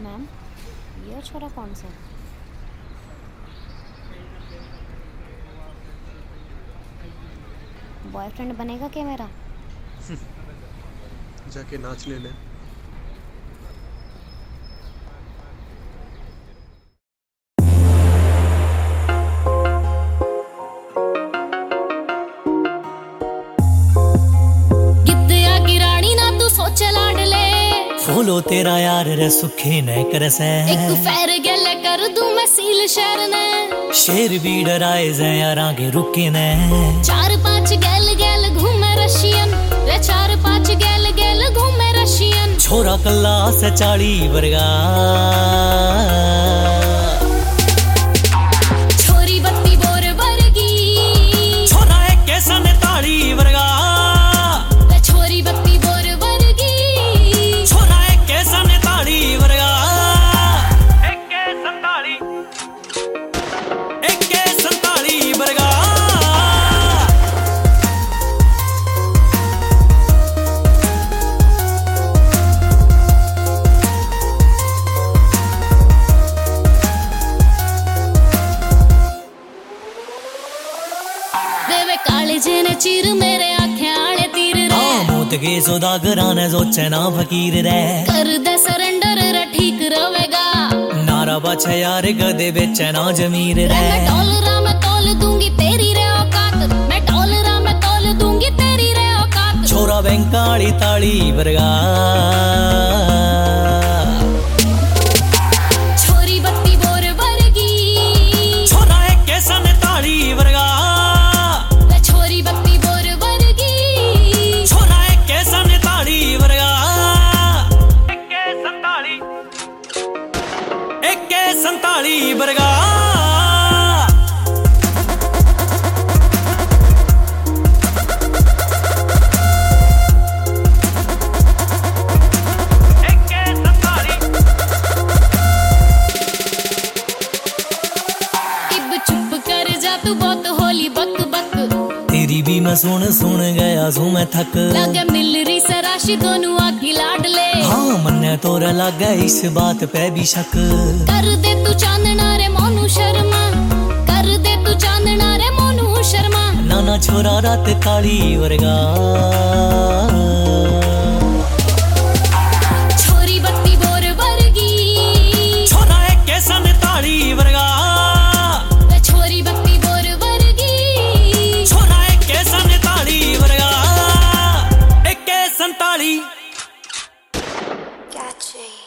Ma'am, ये छोरा कौन सा? बॉयफ्रेंड बनेगा क्या मेरा? जाके नाच लेना। फूलो तेरा यार रे सुखे न करसे, एक पैर गल कर दूं मैं सील शहर ने। शेर भी डराए जे यार आगे रुके ने। 4-5 गैल गैल घूमे रशियन रे, 4-5 गैल गैल घूमे रशियन। छोरा कल्ला से 40 वर्गा, छोरी 32 बोर वर्गी। छोरा एक कैसा ने 40 वर्गा, छोरी 32 बोर वर्गी। छोरा एक कैसा ने 40 वर्गा, एक के 47 वर्गा। देवे काले जेने चीर मेरे आँखें आले तीर रे। मौत के सौदागरां ने सोचे ना फकीर रे। कर दे सरेंडर रे ठीक रवेगा। नारा बाछा यार गदे बेचे ना जमीर रे। मैं डॉलरा में तोल दूंगी तेरी रे औकात, मैं डॉलरा में तोल दूंगी तेरी रे औकात। छोरा बैंक काली 40 वर्गा, छोरी 32 बोर वर्गी। छोरा एक कैसा ने 40 वर्गा, छोरी 32 बोर वर्गी। छोरा एक कैसा ने 40 वर्गा, एक के 47 वर्गा। चुप कर जा तू बहुत होली बक बक। तेरी भी मैं सुन गया सू मैं थक। लगे मिल रही सराशी दोनों आखी लाडले। हाँ मन्ने तोरा लगा इस बात पे भी शक। कर दे तू चांदना रे मोनू शर्मा, कर दे तू चांदना रे मोनू शर्मा। नाना छोरा रात 40 वर्गा, छोरी 32 बोर वर्गी। छोरा एक कैसा ने 40 वर्गा, छोरी 32 बोर वर्गी। छोरा एक कैसा ने 40 वर्गा, एक के 47। Catchy.